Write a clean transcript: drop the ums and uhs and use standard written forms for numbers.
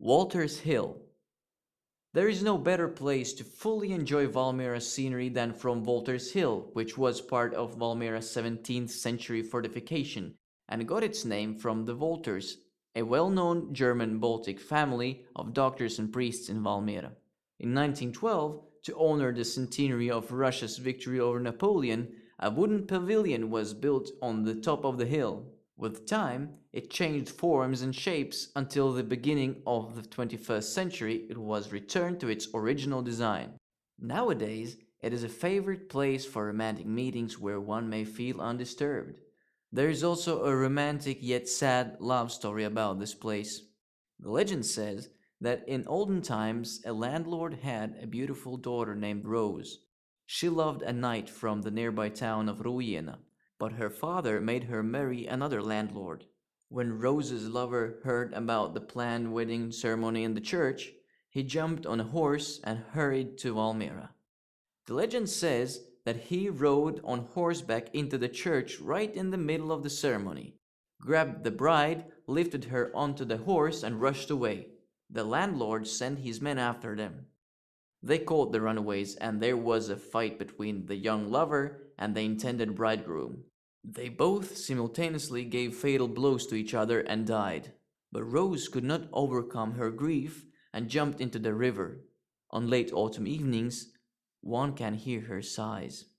Walter's Hill. There is no better place to fully enjoy Valmiera's scenery than from Walter's Hill, which was part of Valmiera's 17th century fortification and got its name from the Walters, a well-known German Baltic family of doctors and priests in Valmiera. In 1912, to honor the centenary of Russia's victory over Napoleon, a wooden pavilion was built on the top of the hill. With time, it changed forms and shapes until the beginning of the 21st century it was returned to its original design. Nowadays, it is a favorite place for romantic meetings where one may feel undisturbed. There is also a romantic yet sad love story about this place. The legend says that in olden times a landlord had a beautiful daughter named Rose. She loved a knight from the nearby town of Ruiena, but her father made her marry another landlord. When Rose's lover heard about the planned wedding ceremony in the church, he jumped on a horse and hurried to Valmiera. The legend says that he rode on horseback into the church right in the middle of the ceremony, grabbed the bride, lifted her onto the horse, and rushed away. The landlord sent his men after them. They caught the runaways, and there was a fight between the young lover and the intended bridegroom. They both simultaneously gave fatal blows to each other and died. But Rose could not overcome her grief and jumped into the river. On late autumn evenings, one can hear her sighs.